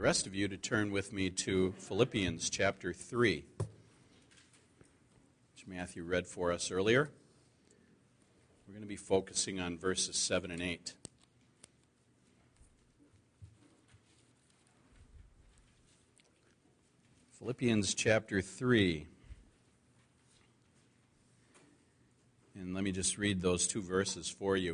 The rest of you to turn with me to Philippians chapter 3, which Matthew read for us earlier. We're going to be focusing on verses 7 and 8. Philippians chapter 3. And let me just read those two verses for you.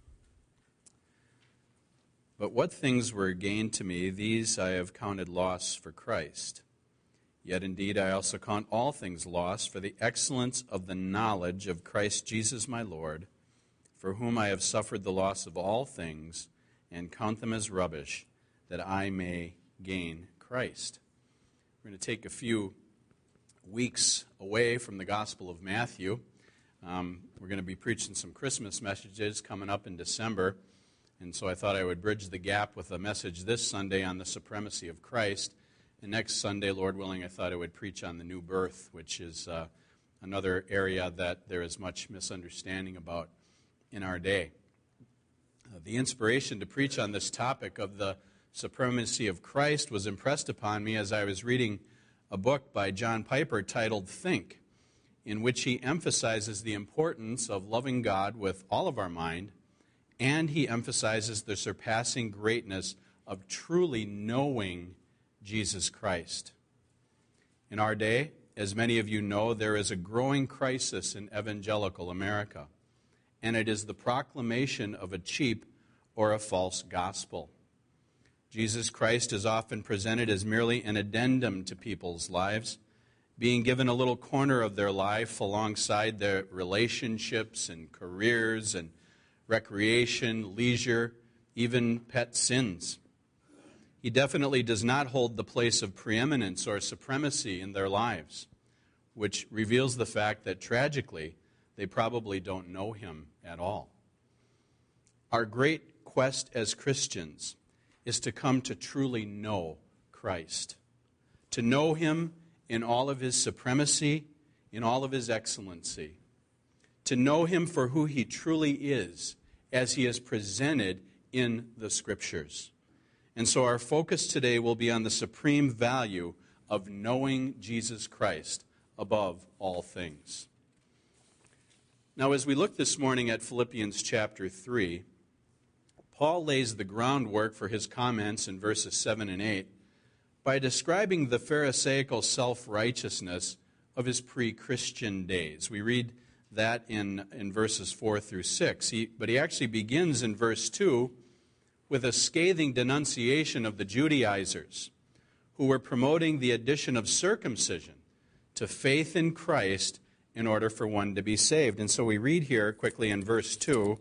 But what things were gained to me, these I have counted loss for Christ. Yet indeed I also count all things loss for the excellence of the knowledge of Christ Jesus my Lord, for whom I have suffered the loss of all things, and count them as rubbish, that I may gain Christ. We're going to take a few weeks away from the Gospel of Matthew. We're going to be preaching some Christmas messages coming up in December. And so I thought I would bridge the gap with a message this Sunday on the supremacy of Christ. And next Sunday, Lord willing, I thought I would preach on the new birth, which is another area that there is much misunderstanding about in our day. The inspiration to preach on this topic of the supremacy of Christ was impressed upon me as I was reading a book by John Piper titled Think, in which he emphasizes the importance of loving God with all of our mind, and he emphasizes the surpassing greatness of truly knowing Jesus Christ. In our day, as many of you know, there is a growing crisis in evangelical America, and it is the proclamation of a cheap or a false gospel. Jesus Christ is often presented as merely an addendum to people's lives, being given a little corner of their life alongside their relationships and careers and recreation, leisure, even pet sins. He definitely does not hold the place of preeminence or supremacy in their lives, which reveals the fact that tragically, they probably don't know him at all. Our great quest as Christians is to come to truly know Christ, to know him in all of his supremacy, in all of his excellency, to know him for who he truly is, as he is presented in the Scriptures. And so our focus today will be on the supreme value of knowing Jesus Christ above all things. Now, as we look this morning at Philippians chapter 3, Paul lays the groundwork for his comments in verses 7 and 8 by describing the Pharisaical self-righteousness of his pre-Christian days. We read that in verses 4 through 6. But he actually begins in verse 2 with a scathing denunciation of the Judaizers who were promoting the addition of circumcision to faith in Christ in order for one to be saved. And so we read here quickly in verse 2,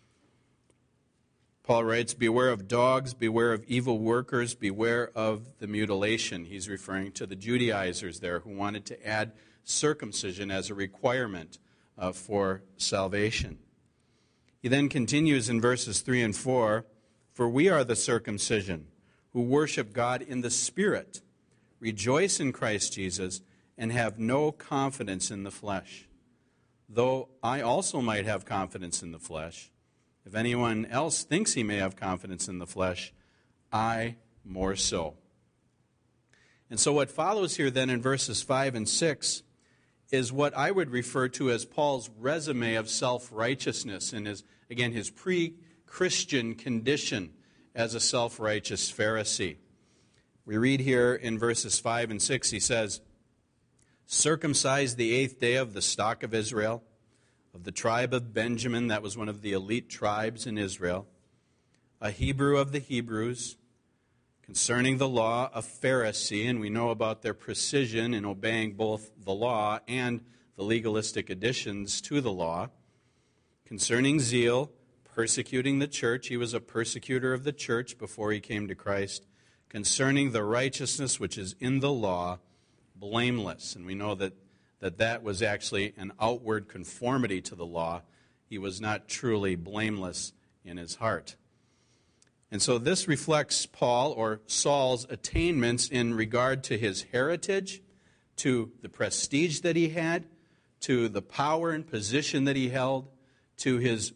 Paul writes, "Beware of dogs, beware of evil workers, beware of the mutilation." He's referring to the Judaizers there who wanted to add circumcision as a requirement for salvation. He then continues in verses 3 and 4, "For we are the circumcision, who worship God in the Spirit, rejoice in Christ Jesus, and have no confidence in the flesh. Though I also might have confidence in the flesh, if anyone else thinks he may have confidence in the flesh, I more so." And so what follows here then in verses 5 and 6 is what I would refer to as Paul's resume of self-righteousness and his pre-Christian condition as a self-righteous Pharisee. We read here in verses 5 and 6, he says, "Circumcised the 8th day of the stock of Israel, of the tribe of Benjamin," that was one of the elite tribes in Israel, "a Hebrew of the Hebrews, concerning the law, a Pharisee," and we know about their precision in obeying both the law and the legalistic additions to the law. "Concerning zeal, persecuting the church," he was a persecutor of the church before he came to Christ. "Concerning the righteousness which is in the law, blameless." And we know that was actually an outward conformity to the law. He was not truly blameless in his heart. And so this reflects Paul, or Saul's, attainments in regard to his heritage, to the prestige that he had, to the power and position that he held, to his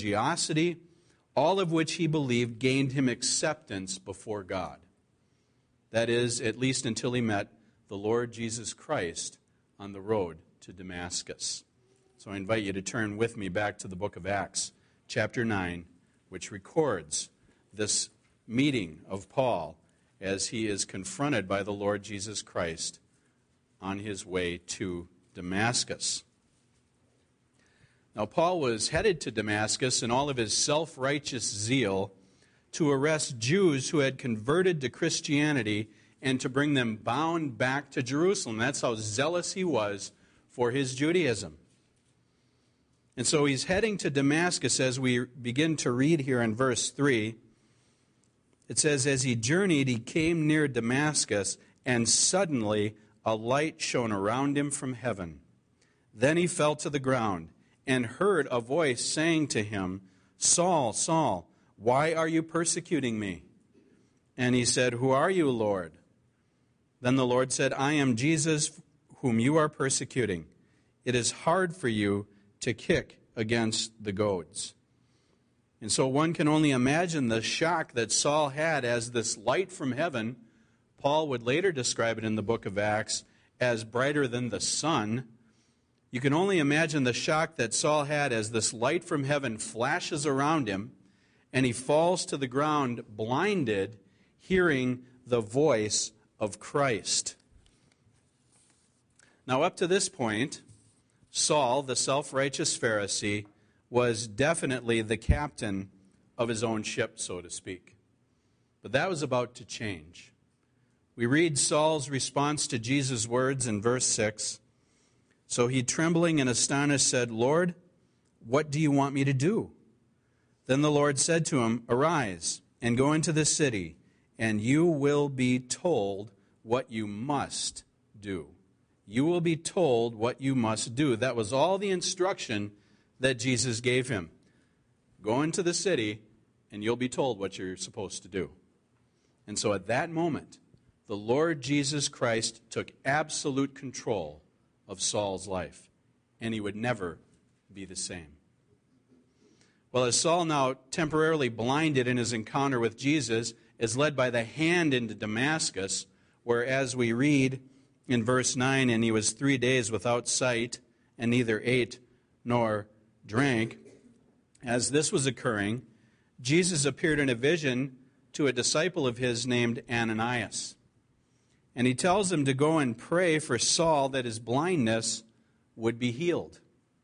religiosity, all of which he believed gained him acceptance before God. That is, at least until he met the Lord Jesus Christ on the road to Damascus. So I invite you to turn with me back to the book of Acts, chapter 9, which records this meeting of Paul as he is confronted by the Lord Jesus Christ on his way to Damascus. Now, Paul was headed to Damascus in all of his self-righteous zeal to arrest Jews who had converted to Christianity and to bring them bound back to Jerusalem. That's how zealous he was for his Judaism. And so he's heading to Damascus as we begin to read here in verse 3. It says, "As he journeyed, he came near Damascus, and suddenly a light shone around him from heaven. Then he fell to the ground and heard a voice saying to him, 'Saul, Saul, why are you persecuting me?' And he said, 'Who are you, Lord?' Then the Lord said, 'I am Jesus whom you are persecuting. It is hard for you to kick against the goads.'" And so one can only imagine the shock that Saul had as this light from heaven, Paul would later describe it in the book of Acts as brighter than the sun. You can only imagine the shock that Saul had as this light from heaven flashes around him and he falls to the ground blinded, hearing the voice of Christ. Now, up to this point, Saul, the self-righteous Pharisee, was definitely the captain of his own ship, so to speak. But that was about to change. We read Saul's response to Jesus' words in verse 6. "So he, trembling and astonished, said, 'Lord, what do you want me to do?' Then the Lord said to him, 'Arise and go into the city, and you will be told what you must do.'" You will be told what you must do. That was all the instruction that Jesus gave him. Go into the city, and you'll be told what you're supposed to do. And so at that moment, the Lord Jesus Christ took absolute control of Saul's life, and he would never be the same. Well, as Saul, now temporarily blinded in his encounter with Jesus, is led by the hand into Damascus, where, as we read in verse 9, "And he was 3 days without sight, and neither ate nor drank," as this was occurring, Jesus appeared in a vision to a disciple of his named Ananias. And he tells him to go and pray for Saul that his blindness would be healed.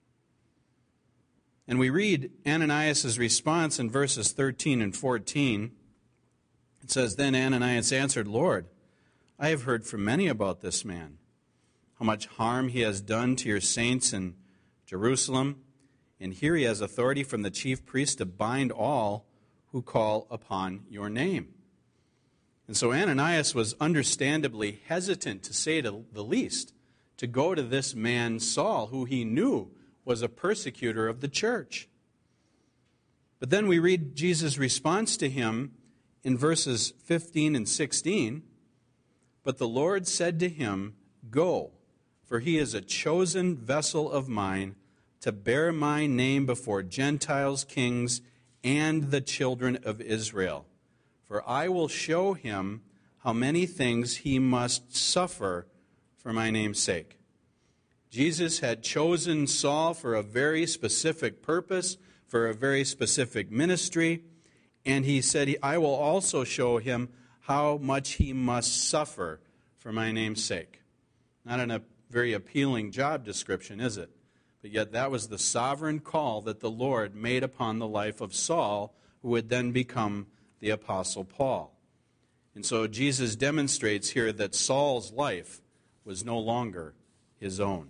And we read Ananias' response in verses 13 and 14. It says, "Then Ananias answered, 'Lord, I have heard from many about this man, how much harm he has done to your saints in Jerusalem. And here he has authority from the chief priest to bind all who call upon your name.'" And so Ananias was understandably hesitant, to say the least, to go to this man Saul, who he knew was a persecutor of the church. But then we read Jesus' response to him in verses 15 and 16. "But the Lord said to him, 'Go, for he is a chosen vessel of mine to bear my name before Gentiles, kings, and the children of Israel. For I will show him how many things he must suffer for my name's sake.'" Jesus had chosen Saul for a very specific purpose, for a very specific ministry, and he said, "I will also show him how much he must suffer for my name's sake." Not in a very appealing job description, is it? But yet that was the sovereign call that the Lord made upon the life of Saul, who would then become the Apostle Paul. And so Jesus demonstrates here that Saul's life was no longer his own.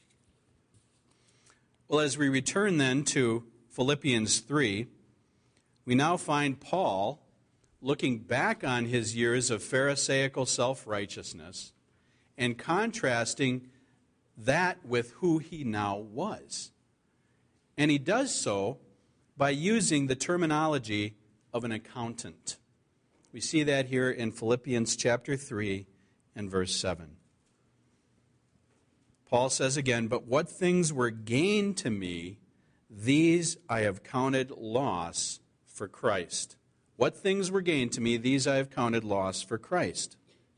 Well, as we return then to Philippians 3, we now find Paul looking back on his years of Pharisaical self-righteousness and contrasting that with who he now was. And he does so by using the terminology of an accountant. We see that here in Philippians chapter 3 and verse 7. Paul says again, "But what things were gain to me, these I have counted loss for Christ." What things were gain to me, these I have counted loss for Christ.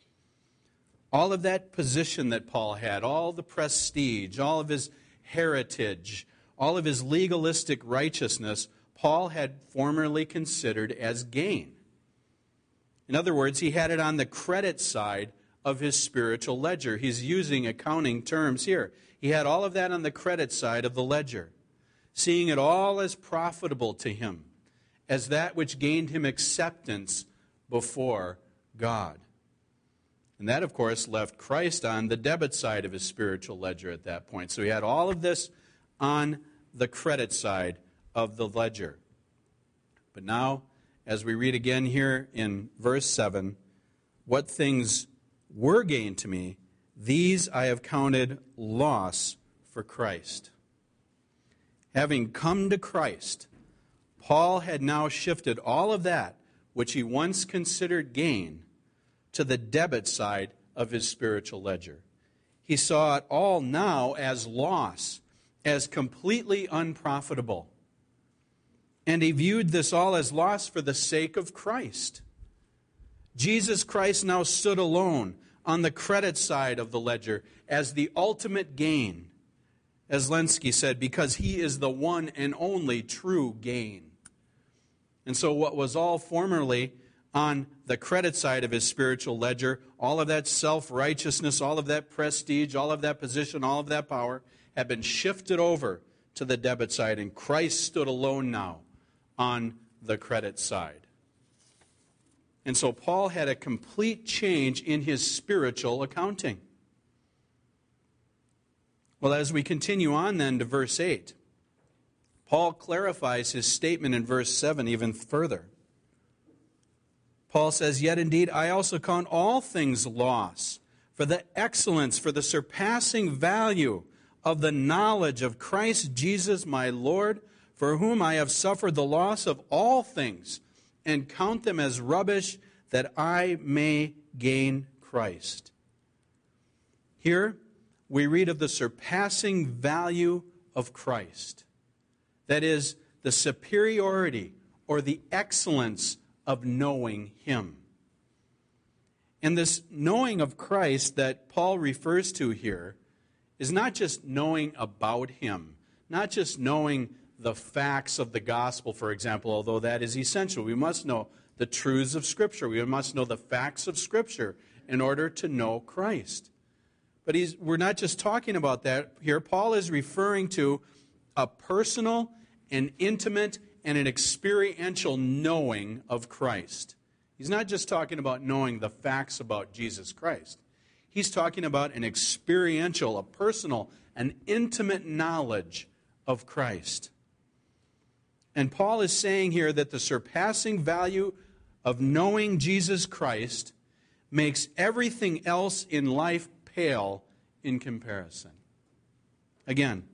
All of that position that Paul had, all the prestige, all of his heritage, all of his legalistic righteousness, Paul had formerly considered as gain. In other words, he had it on the credit side of his spiritual ledger. He's using accounting terms here. He had all of that on the credit side of the ledger, seeing it all as profitable to him, as that which gained him acceptance before God. And that, of course, left Christ on the debit side of his spiritual ledger at that point. So he had all of this on the credit side of the ledger. But now, as we read again here in verse 7, what things were gain to me, these I have counted loss for Christ. Having come to Christ, Paul had now shifted all of that which he once considered gain to the debit side of his spiritual ledger. He saw it all now as loss, as completely unprofitable. And he viewed this all as loss for the sake of Christ. Jesus Christ now stood alone on the credit side of the ledger as the ultimate gain, as Lenski said, because he is the one and only true gain. And so what was all formerly on the credit side of his spiritual ledger, all of that self-righteousness, all of that prestige, all of that position, all of that power, had been shifted over to the debit side, and Christ stood alone now on the credit side. And so Paul had a complete change in his spiritual accounting. Well, as we continue on then to verse 8, Paul clarifies his statement in verse 7 even further. Paul says, "Yet indeed I also count all things loss for the excellence, for the surpassing value of the knowledge of Christ Jesus my Lord, for whom I have suffered the loss of all things, and count them as rubbish, that I may gain Christ." Here we read of the surpassing value of Christ. That is, the superiority or the excellence of knowing Him. And this knowing of Christ that Paul refers to here is not just knowing about Him, not just knowing the facts of the gospel, for example, although that is essential. We must know the truths of Scripture. We must know the facts of Scripture in order to know Christ. But we're not just talking about that here. Paul is referring to a personal, an intimate, and an experiential knowing of Christ. He's not just talking about knowing the facts about Jesus Christ. He's talking about an experiential, a personal, an intimate knowledge of Christ. And Paul is saying here that the surpassing value of knowing Jesus Christ makes everything else in life pale in comparison. Again,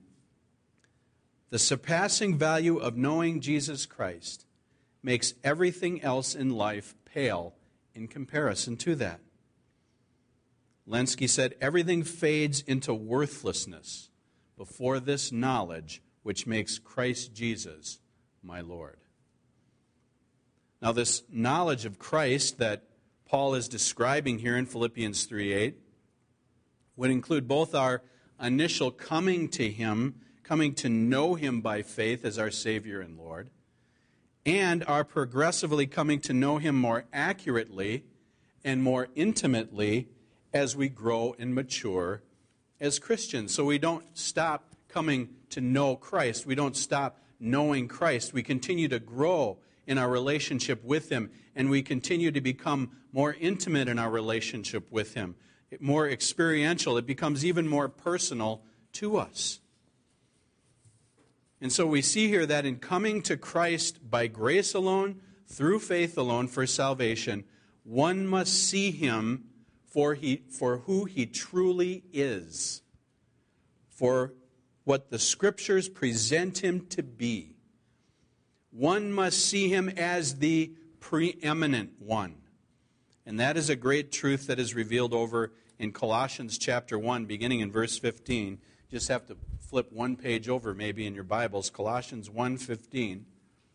the surpassing value of knowing Jesus Christ makes everything else in life pale in comparison to that. Lenski said, "Everything fades into worthlessness before this knowledge which makes Christ Jesus my Lord." Now, this knowledge of Christ that Paul is describing here in Philippians 3:8 would include both our initial coming to Him, coming to know Him by faith as our Savior and Lord, and our progressively coming to know Him more accurately and more intimately as we grow and mature as Christians. So we don't stop coming to know Christ. We don't stop knowing Christ. We continue to grow in our relationship with Him, and we continue to become more intimate in our relationship with Him, more experiential. It becomes even more personal to us. And so we see here that in coming to Christ by grace alone, through faith alone for salvation, one must see Him for who He truly is, for what the Scriptures present Him to be. One must see Him as the preeminent one. And that is a great truth that is revealed over in Colossians chapter 1, beginning in verse 15. Just have to flip one page over maybe in your Bibles, Colossians 1:15.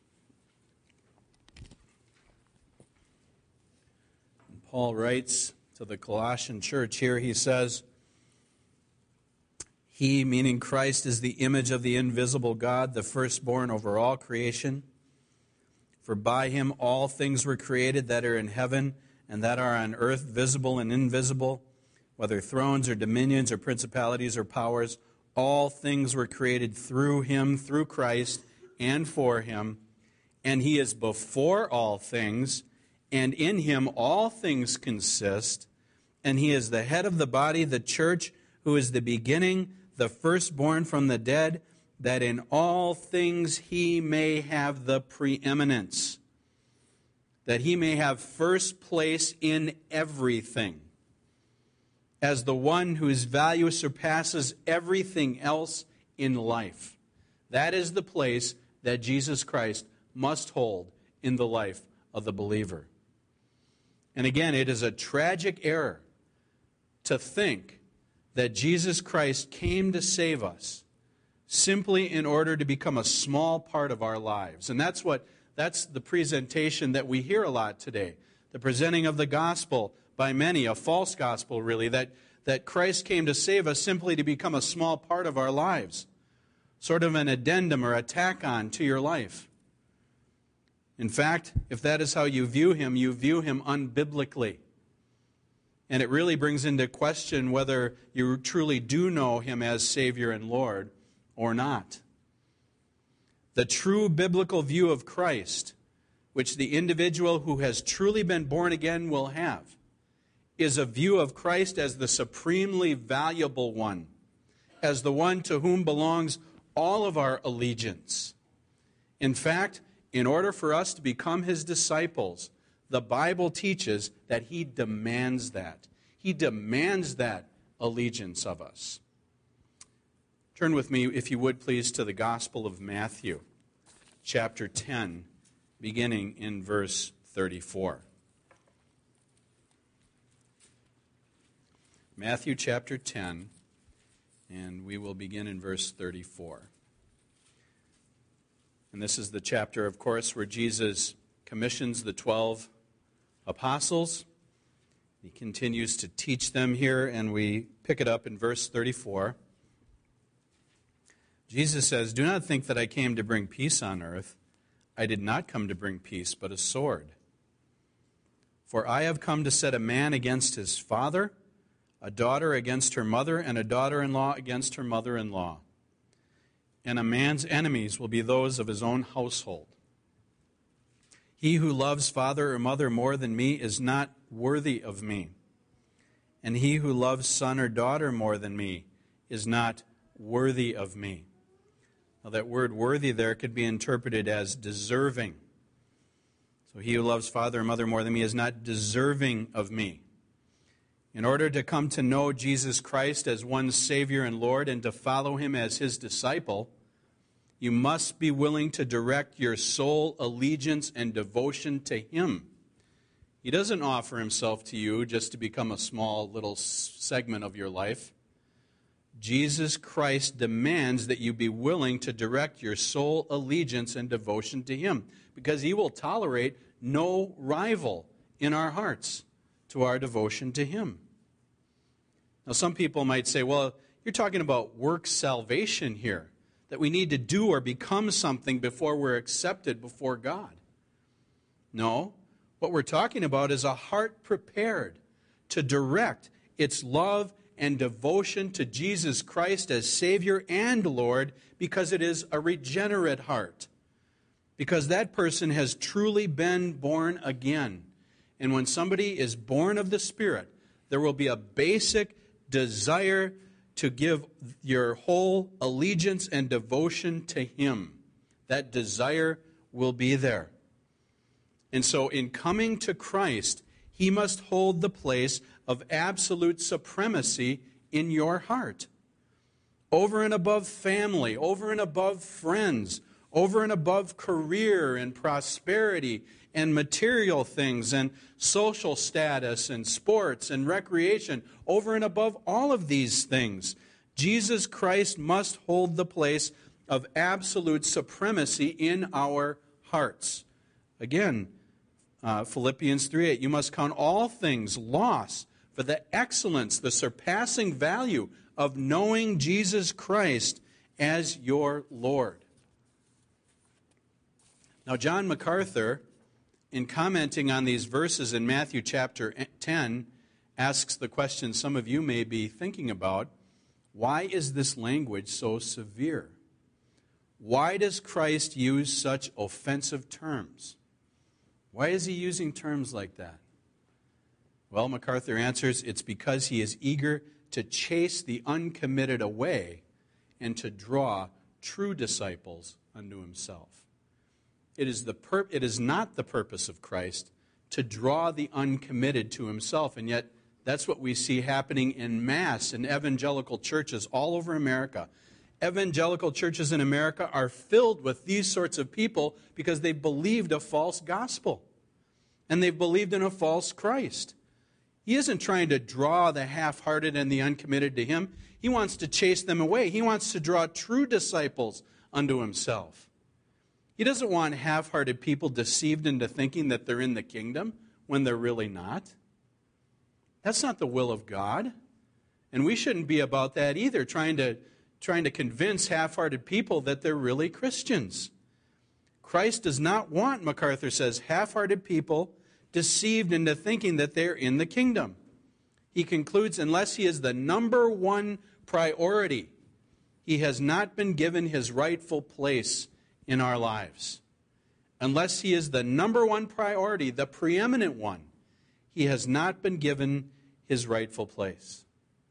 And Paul writes to the Colossian church here, he says, He, meaning Christ, is the image of the invisible God, the firstborn over all creation. For by him all things were created that are in heaven and that are on earth, visible and invisible, whether thrones or dominions or principalities or powers. All things were created through him, through Christ, and for him. And he is before all things, and in him all things consist. And he is the head of the body, the church, who is the beginning, the firstborn from the dead, that in all things he may have the preeminence, that he may have first place in everything, as the one whose value surpasses everything else in life. That is the place that Jesus Christ must hold in the life of the believer. And again, it is a tragic error to think that Jesus Christ came to save us simply in order to become a small part of our lives. And that's the presentation that we hear a lot today. The presenting of the gospel by many, a false gospel really, that Christ came to save us simply to become a small part of our lives. Sort of an addendum or a tack-on to your life. In fact, if that is how you view him unbiblically. And it really brings into question whether you truly do know him as Savior and Lord or not. The true biblical view of Christ, which the individual who has truly been born again will have, is a view of Christ as the supremely valuable one, as the one to whom belongs all of our allegiance. In fact, in order for us to become his disciples, the Bible teaches that he demands that. He demands that allegiance of us. Turn with me, if you would please, to the Gospel of Matthew, chapter 10, beginning in verse 34. Matthew chapter 10, and we will begin in verse 34. And this is the chapter, of course, where Jesus commissions the 12 apostles. He continues to teach them here, and we pick it up in verse 34. Jesus says, "Do not think that I came to bring peace on earth. I did not come to bring peace, but a sword. For I have come to set a man against his father, a daughter against her mother, and a daughter-in-law against her mother-in-law. And a man's enemies will be those of his own household. He who loves father or mother more than me is not worthy of me. And he who loves son or daughter more than me is not worthy of me." Now that word worthy there could be interpreted as deserving. So he who loves father or mother more than me is not deserving of me. In order to come to know Jesus Christ as one's Savior and Lord and to follow him as his disciple, you must be willing to direct your sole allegiance and devotion to him. He doesn't offer himself to you just to become a small little segment of your life. Jesus Christ demands that you be willing to direct your sole allegiance and devotion to him, because he will tolerate no rival in our hearts to our devotion to him. Now, some people might say, well, you're talking about work salvation here, that we need to do or become something before we're accepted before God. No, what we're talking about is a heart prepared to direct its love and devotion to Jesus Christ as Savior and Lord, because it is a regenerate heart, because that person has truly been born again. And when somebody is born of the Spirit, there will be a basic desire to give your whole allegiance and devotion to him. That desire will be there. And so in coming to Christ, he must hold the place of absolute supremacy in your heart. Over and above family, over and above friends, over and above career and prosperity and material things and social status and sports and recreation, over and above all of these things, Jesus Christ must hold the place of absolute supremacy in our hearts. Again, Philippians 3:8, you must count all things loss for the excellence, the surpassing value of knowing Jesus Christ as your Lord. Now, John MacArthur, in commenting on these verses in Matthew chapter 10, asks the question some of you may be thinking about: why is this language so severe? Why does Christ use such offensive terms? Why is he using terms like that? Well, MacArthur answers, it's because he is eager to chase the uncommitted away and to draw true disciples unto himself. It is not the purpose of Christ to draw the uncommitted to himself, and yet that's what we see happening en masse in evangelical churches all over America. Evangelical churches in America are filled with these sorts of people because they've believed a false gospel, and they've believed in a false Christ. He isn't trying to draw the half-hearted and the uncommitted to him. He wants to chase them away. He wants to draw true disciples unto himself. He doesn't want half-hearted people deceived into thinking that they're in the kingdom when they're really not. That's not the will of God. And we shouldn't be about that either, trying to convince half-hearted people that they're really Christians. Christ does not want, MacArthur says, half-hearted people deceived into thinking that they're in the kingdom. He concludes, unless he is the number one priority, he has not been given his rightful place in our lives. Unless he is the number one priority, the preeminent one, he has not been given his rightful place.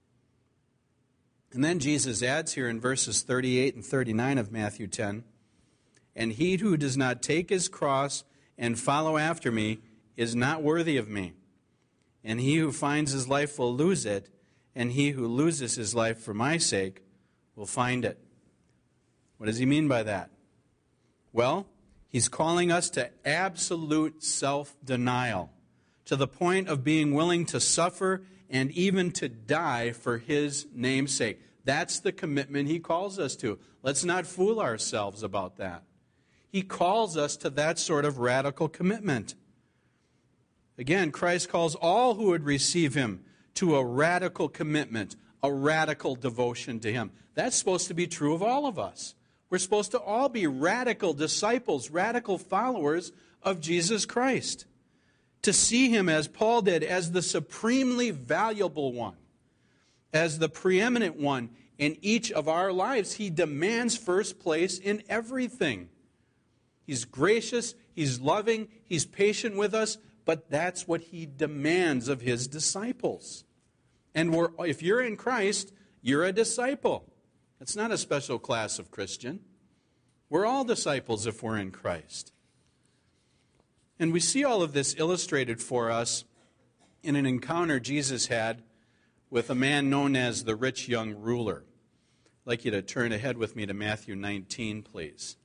And then Jesus adds here in verses 38 and 39 of Matthew 10, and he who does not take his cross and follow after me is not worthy of me. And he who finds his life will lose it, and he who loses his life for my sake will find it. What does he mean by that? Well, he's calling us to absolute self-denial, to the point of being willing to suffer and even to die for his name's sake. That's the commitment he calls us to. Let's not fool ourselves about that. He calls us to that sort of radical commitment. Again, Christ calls all who would receive him to a radical commitment, a radical devotion to him. That's supposed to be true of all of us. We're supposed to all be radical disciples, radical followers of Jesus Christ. To see him, as Paul did, as the supremely valuable one, as the preeminent one in each of our lives. He demands first place in everything. He's gracious, he's loving, he's patient with us, but that's what he demands of his disciples. And if you're in Christ, you're a disciple. It's not a special class of Christian. We're all disciples if we're in Christ. And we see all of this illustrated for us in an encounter Jesus had with a man known as the rich young ruler. I'd like you to turn ahead with me to Matthew 19, please.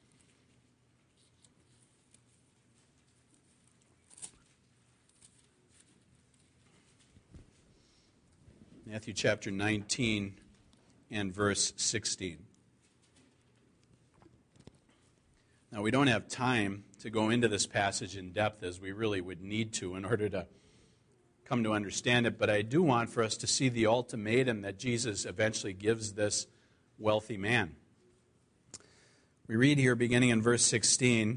Matthew chapter 19 and verse 16. Now, we don't have time to go into this passage in depth as we really would need to in order to come to understand it, but I do want for us to see the ultimatum that Jesus eventually gives this wealthy man. We read here beginning in verse 16,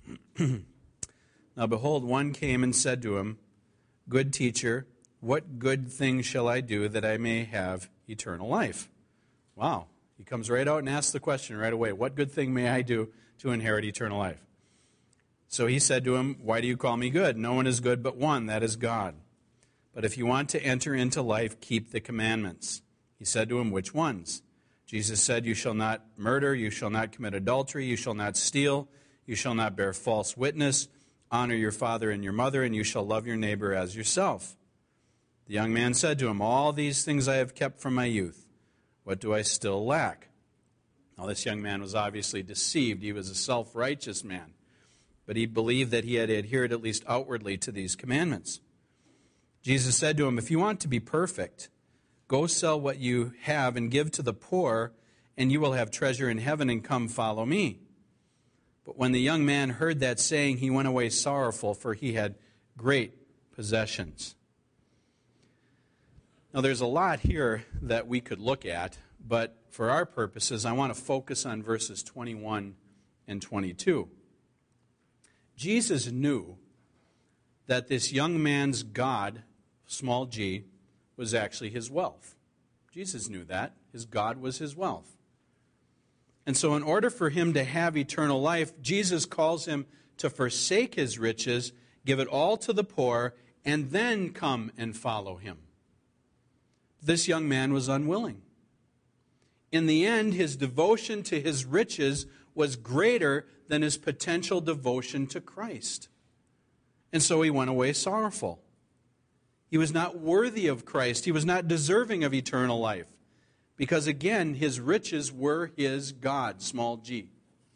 Now behold, one came and said to him, Good teacher, what good thing shall I do that I may have eternal life? Wow. He comes right out and asks the question right away. What good thing may I do to inherit eternal life? So he said to him, Why do you call me good? No one is good but one, that is God. But if you want to enter into life, keep the commandments. He said to him, Which ones? Jesus said, You shall not murder, you shall not commit adultery, you shall not steal, you shall not bear false witness, honor your father and your mother, and you shall love your neighbor as yourself. The young man said to him, All these things I have kept from my youth. What do I still lack? Now this young man was obviously deceived. He was a self-righteous man. But he believed that he had adhered at least outwardly to these commandments. Jesus said to him, If you want to be perfect, go sell what you have and give to the poor, and you will have treasure in heaven, and come follow me. But when the young man heard that saying, he went away sorrowful, for he had great possessions. Now, there's a lot here that we could look at, but for our purposes, I want to focus on verses 21 and 22. Jesus knew that this young man's God, small g, was actually his wealth. Jesus knew that. His God was his wealth. And so in order for him to have eternal life, Jesus calls him to forsake his riches, give it all to the poor, and then come and follow him. This young man was unwilling. In the end, his devotion to his riches was greater than his potential devotion to Christ. And so he went away sorrowful. He was not worthy of Christ. He was not deserving of eternal life. Because again, his riches were his God, small g.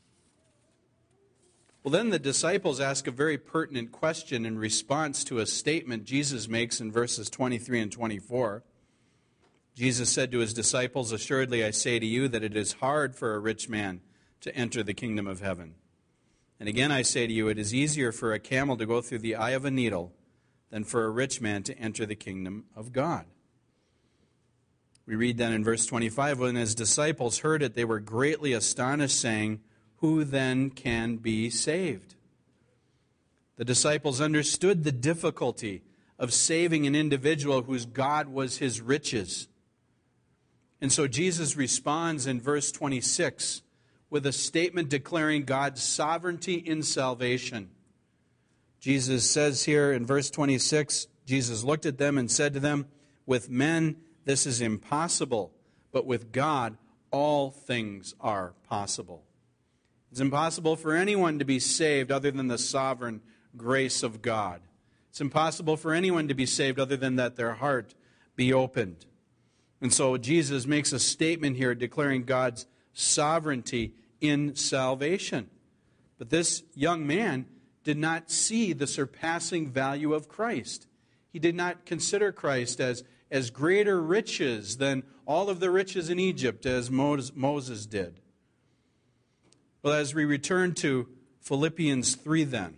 Well, then the disciples ask a very pertinent question in response to a statement Jesus makes in verses 23 and 24. Jesus said to his disciples, "Assuredly I say to you that it is hard for a rich man to enter the kingdom of heaven. And again I say to you, it is easier for a camel to go through the eye of a needle than for a rich man to enter the kingdom of God." We read then in verse 25, when his disciples heard it, they were greatly astonished, saying, "Who then can be saved?" The disciples understood the difficulty of saving an individual whose God was his riches. And so Jesus responds in verse 26 with a statement declaring God's sovereignty in salvation. Jesus says here in verse 26, Jesus looked at them and said to them, "With men this is impossible, but with God all things are possible." It's impossible for anyone to be saved other than the sovereign grace of God. It's impossible for anyone to be saved other than that their heart be opened. And so Jesus makes a statement here declaring God's sovereignty in salvation. But this young man did not see the surpassing value of Christ. He did not consider Christ as greater riches than all of the riches in Egypt, as Moses did. Well, as we return to Philippians 3 then,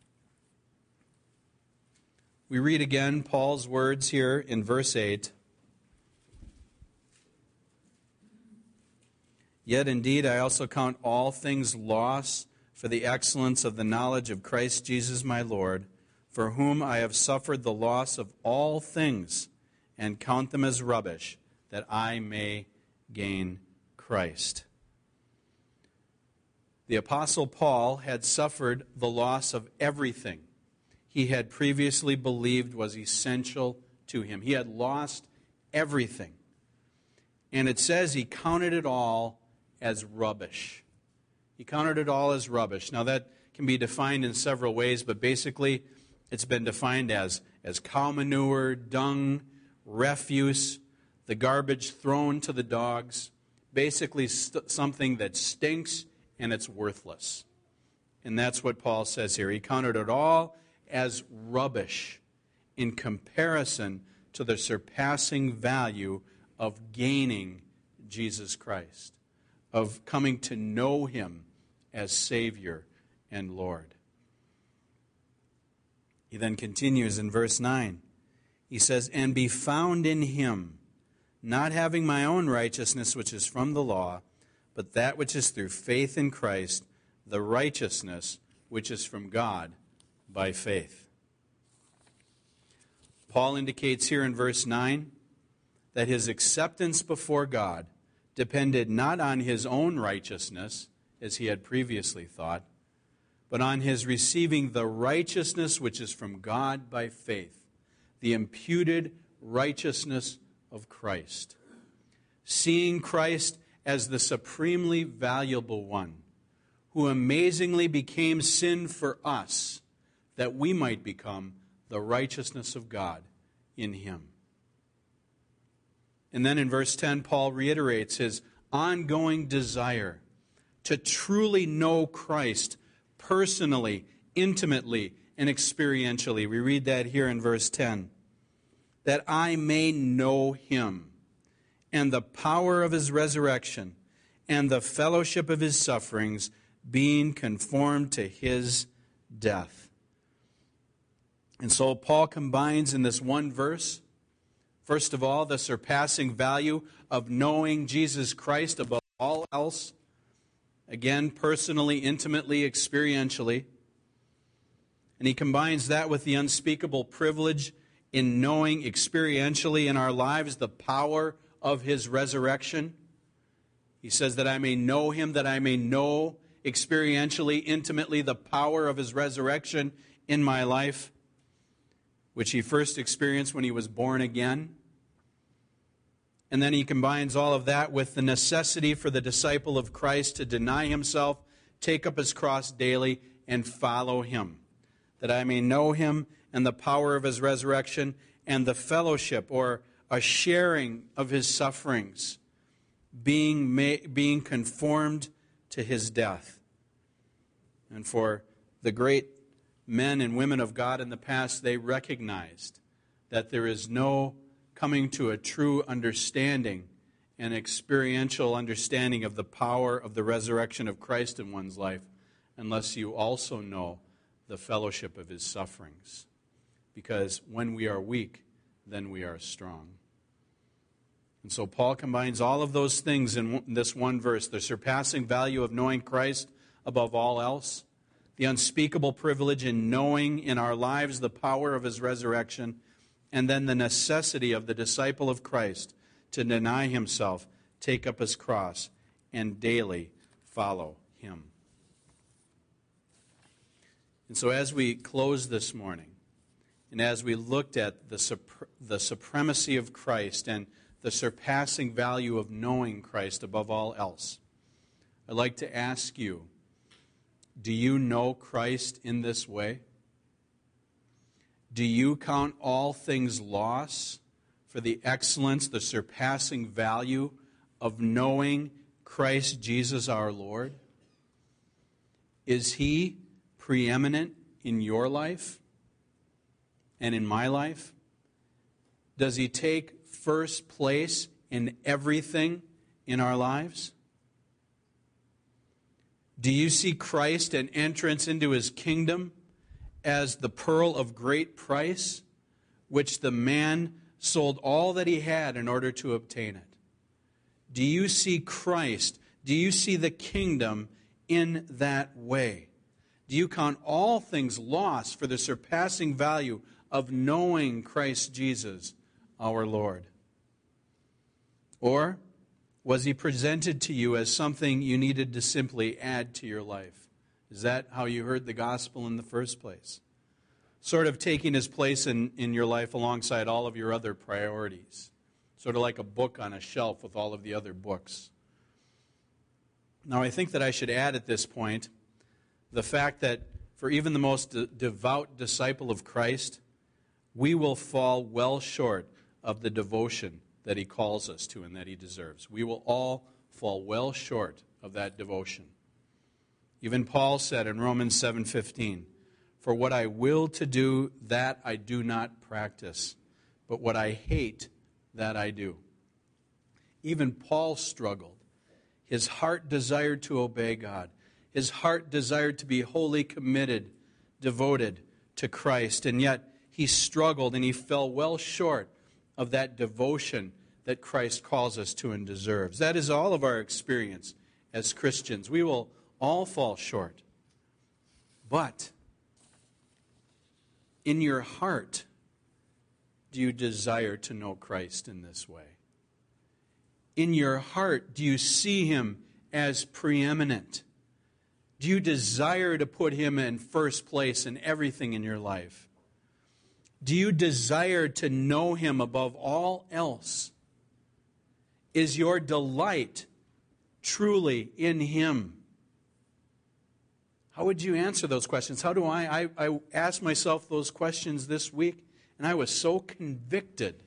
we read again Paul's words here in verse 8. "Yet indeed I also count all things loss for the excellence of the knowledge of Christ Jesus my Lord, for whom I have suffered the loss of all things, and count them as rubbish, that I may gain Christ." The Apostle Paul had suffered the loss of everything he had previously believed was essential to him. He had lost everything. And it says he counted it all as rubbish. He counted it all as rubbish. Now that can be defined in several ways, but basically it's been defined as cow manure, dung, refuse, the garbage thrown to the dogs, basically something that stinks and it's worthless. And that's what Paul says here. He counted it all as rubbish in comparison to the surpassing value of gaining Jesus Christ, of coming to know him as Savior and Lord. He then continues in verse 9. He says, "And be found in him, not having my own righteousness which is from the law, but that which is through faith in Christ, the righteousness which is from God by faith." Paul indicates here in verse 9 that his acceptance before God depended not on his own righteousness, as he had previously thought, but on his receiving the righteousness which is from God by faith, the imputed righteousness of Christ. Seeing Christ as the supremely valuable one, who amazingly became sin for us, that we might become the righteousness of God in him. And then in verse 10, Paul reiterates his ongoing desire to truly know Christ personally, intimately, and experientially. We read that here in verse 10. "That I may know him, and the power of his resurrection, and the fellowship of his sufferings, being conformed to his death." And so Paul combines in this one verse First of all, the surpassing value of knowing Jesus Christ above all else. Again, personally, intimately, experientially. And he combines that with the unspeakable privilege in knowing experientially in our lives the power of his resurrection. He says that I may know him, that I may know experientially, intimately, the power of his resurrection in my life, which he first experienced when he was born again. And then he combines all of that with the necessity for the disciple of Christ to deny himself, take up his cross daily, and follow him, that I may know him and the power of his resurrection and the fellowship or a sharing of his sufferings, being conformed to his death. And for the great men and women of God in the past, they recognized that there is no coming to a true understanding and experiential understanding of the power of the resurrection of Christ in one's life unless you also know the fellowship of his sufferings. Because when we are weak, then we are strong. And so Paul combines all of those things in this one verse: the surpassing value of knowing Christ above all else, the unspeakable privilege in knowing in our lives the power of his resurrection, and then the necessity of the disciple of Christ to deny himself, take up his cross, and daily follow him. And so as we close this morning, and as we looked at the supremacy of Christ and the surpassing value of knowing Christ above all else, I'd like to ask you, do you know Christ in this way? Do you count all things loss for the excellence, the surpassing value of knowing Christ Jesus our Lord? Is he preeminent in your life and in my life? Does he take first place in everything in our lives? Do you see Christ and entrance into his kingdom as the pearl of great price, which the man sold all that he had in order to obtain it? Do you see Christ? Do you see the kingdom in that way? Do you count all things lost for the surpassing value of knowing Christ Jesus, our Lord? Or was he presented to you as something you needed to simply add to your life? Is that how you heard the gospel in the first place? Sort of taking his place in your life alongside all of your other priorities. Sort of like a book on a shelf with all of the other books. Now, I think that I should add at this point the fact that for even the most devout disciple of Christ, we will fall well short of the devotion that he calls us to and that he deserves. We will all fall well short of that devotion. Even Paul said in Romans 7:15, "For what I will to do, that I do not practice, but what I hate, that I do." Even Paul struggled. His heart desired to obey God. His heart desired to be wholly committed, devoted to Christ, and yet he struggled and he fell well short of that devotion that Christ calls us to and deserves. That is all of our experience as Christians. We will all fall short. But in your heart, do you desire to know Christ in this way? In your heart, do you see him as preeminent? Do you desire to put him in first place in everything in your life? Do you desire to know him above all else? Is your delight truly in him? How would you answer those questions? How do I asked myself those questions this week, and I was so convicted.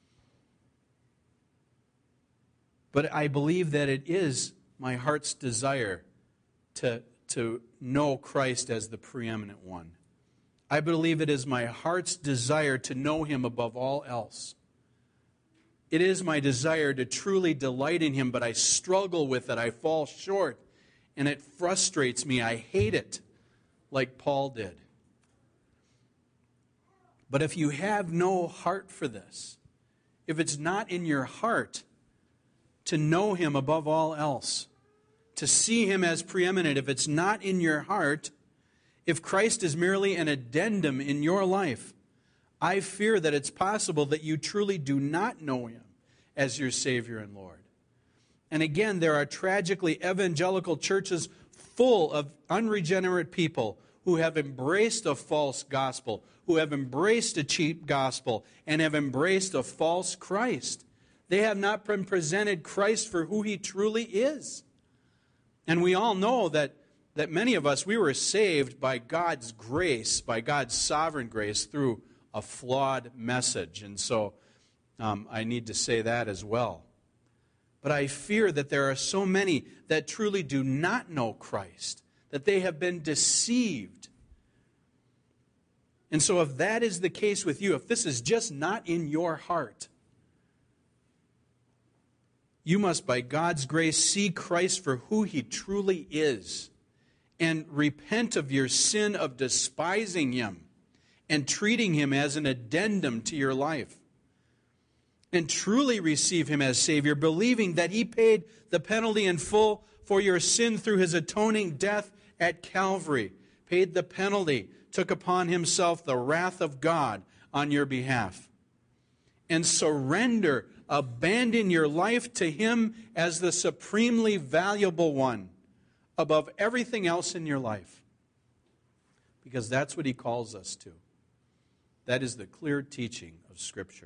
But I believe that it is my heart's desire to know Christ as the preeminent one. I believe it is my heart's desire to know him above all else. It is my desire to truly delight in him, but I struggle with it. I fall short, and it frustrates me. I hate it, like Paul did. But if you have no heart for this, if it's not in your heart to know Him above all else, to see Him as preeminent, if it's not in your heart, if Christ is merely an addendum in your life, I fear that it's possible that you truly do not know Him as your Savior and Lord. And again, there are tragically evangelical churches full of unregenerate people who have embraced a false gospel, who have embraced a cheap gospel, and have embraced a false Christ. They have not been presented Christ for who He truly is. And we all know that many of us, we were saved by God's grace, by God's sovereign grace, through a flawed message. And so I need to say that as well. But I fear that there are so many that truly do not know Christ, that they have been deceived. And so if that is the case with you, if this is just not in your heart, you must, by God's grace, see Christ for who He truly is and repent of your sin of despising Him and treating Him as an addendum to your life. And truly receive Him as Savior, believing that He paid the penalty in full for your sin through His atoning death at Calvary. Paid the penalty, took upon Himself the wrath of God on your behalf. And surrender, abandon your life to Him as the supremely valuable one above everything else in your life. Because that's what He calls us to. That is the clear teaching of Scripture.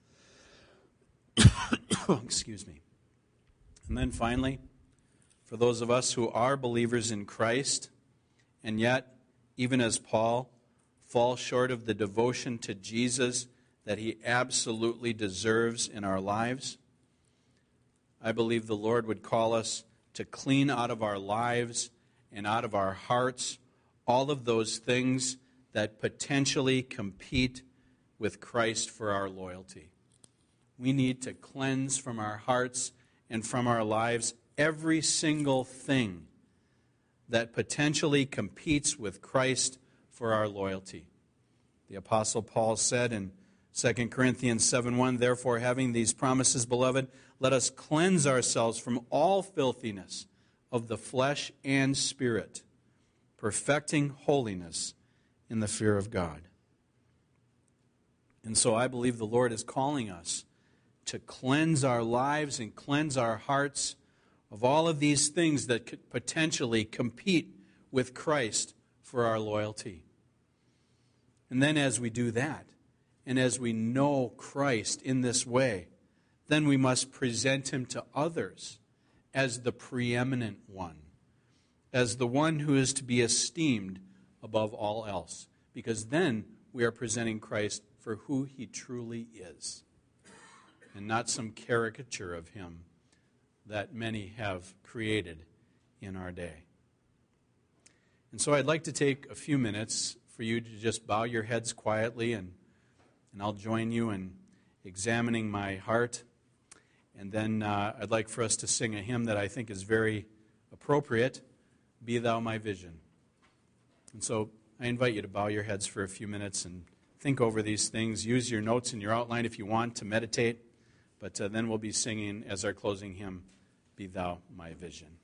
Excuse me. And then finally, for those of us who are believers in Christ, and yet, even as Paul, fall short of the devotion to Jesus that He absolutely deserves in our lives, I believe the Lord would call us to clean out of our lives and out of our hearts all of those things that potentially compete with Christ for our loyalty. We need to cleanse from our hearts and from our lives every single thing that potentially competes with Christ for our loyalty. The Apostle Paul said in 2 Corinthians 7:1, "Therefore, having these promises, beloved, let us cleanse ourselves from all filthiness of the flesh and spirit, perfecting holiness in the fear of God." And so I believe the Lord is calling us to cleanse our lives and cleanse our hearts of all of these things that could potentially compete with Christ for our loyalty. And then as we do that, and as we know Christ in this way, then we must present Him to others as the preeminent one, as the one who is to be esteemed above all else, because then we are presenting Christ for who He truly is, and not some caricature of Him that many have created in our day. And so I'd like to take a few minutes for you to just bow your heads quietly, and I'll join you in examining my heart. And then I'd like for us to sing a hymn that I think is very appropriate, "Be Thou My Vision." And so I invite you to bow your heads for a few minutes and think over these things. Use your notes and your outline if you want to meditate. But then we'll be singing as our closing hymn, "Be Thou My Vision."